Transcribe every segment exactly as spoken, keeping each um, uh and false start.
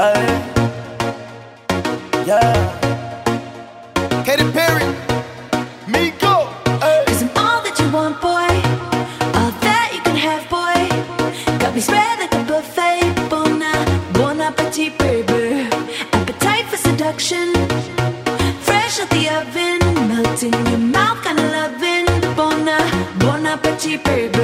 Ay. Yeah. Katy Perry, Miko. Ay. Cause I'm all that you want, boy. All that you can have, boy. Got me spread like a buffet. Bon, bon appetit, baby. Appetite for seduction. Fresh out the oven. Melt in your mouth, kinda loving. Bon, bon appetit, baby.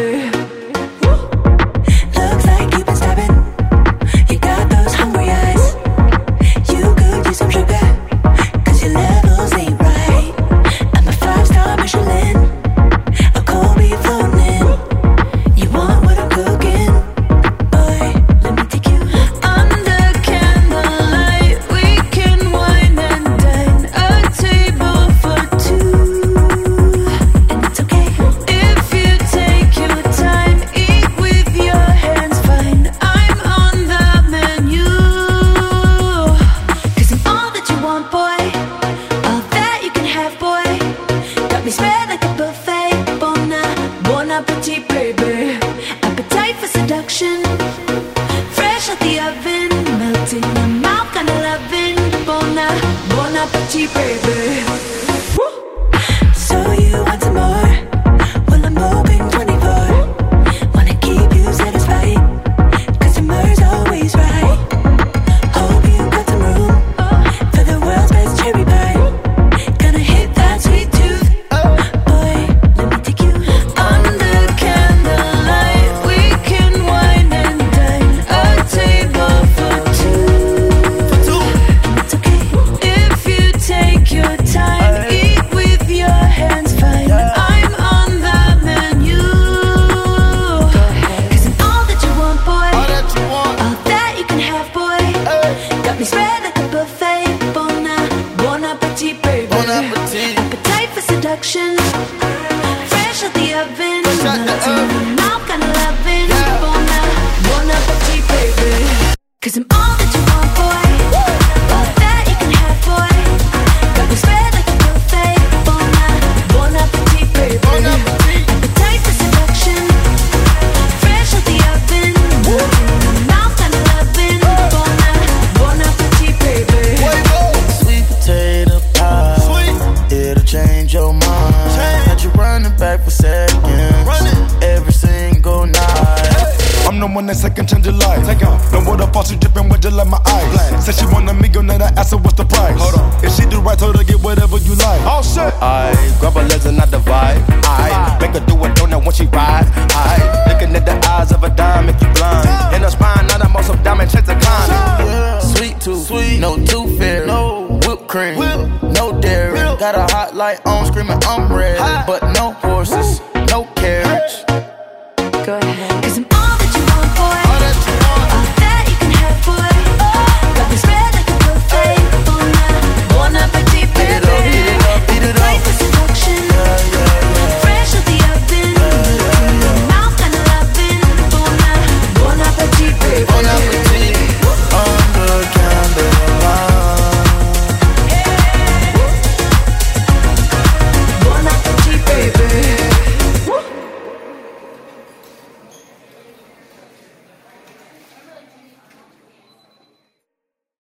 Got a hot light on, screaming I'm ready, but no horses.